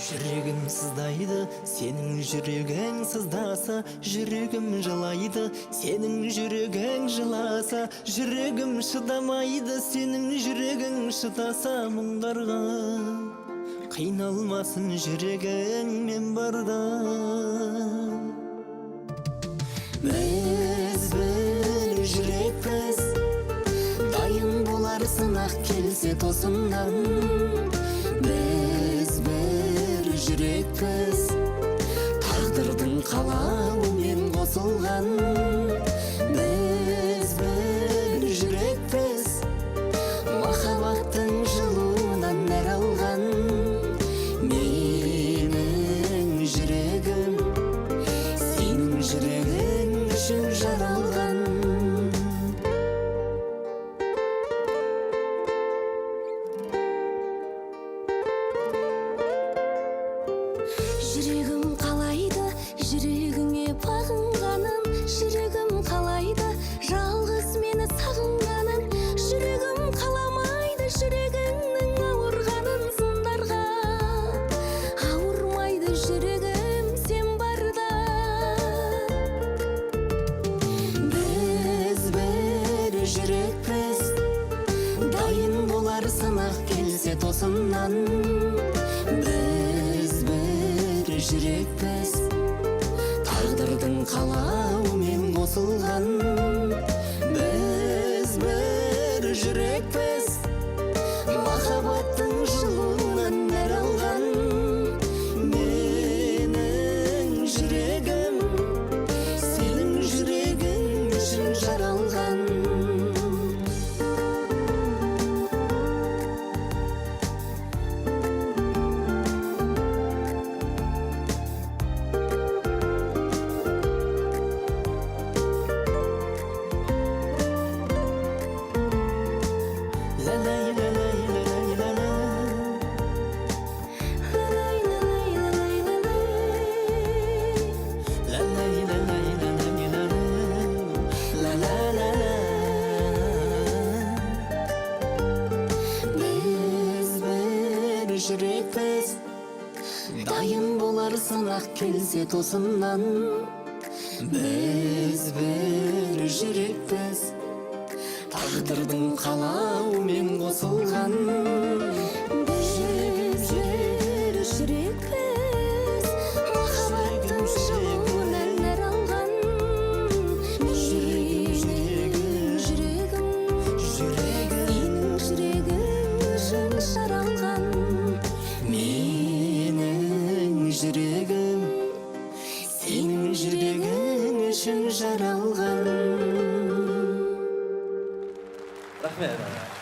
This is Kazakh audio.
Жүрегім сыздайды, сенің жүрегің сыздаса, жүрегім жылайды, сенің жүрегің жыласа, жүрегім шыдамайды, сенің жүрегің шыдаса мұңдарға. Қиналмасын жүрегің мен барда. Біз бір жүрекпіз, дайын болар сынақ келсе тосыннан. Біз бір жүрекпіз, тағдырдың қалауымен қосылған. Біз бір жүрекпіз, махаббаттың жылуынан нәр алған. Менің жүрегім сенің жүрегің үшін жаралған. Жүрегім қалайды, жүрегіңе бағынғаным. Жүрегім қалайды, жалғыз мені сағынғаным. Жүрегім қаламайды, жүрегіңнің ауырғанын сындарға. Ауырмайды жүрегім сен барда. Біз бір жүрекпіз, дайын болар сынақ келсе тосыннан. Біз бір жүрекпіз, тағдырдың қалауымен қосылған. Біз бір жүрекпіз, махаббаттың жылуынан нәр алған. Менің жүрегім сенің жүрегің үшін жаралған. Жүрекпіз, дайын болар сынақ келсе тосыннан. Біз бір жүрекпіз, тағдырдың қалауымен қосылған. Біз бір жүрекпіз, махаббаттың жылуынан нәр алған. Менің жүрегім сенің жүрегің үшін жаралған. Менің жүрегім сенің жүрегің үшін жаралған. Рахмет.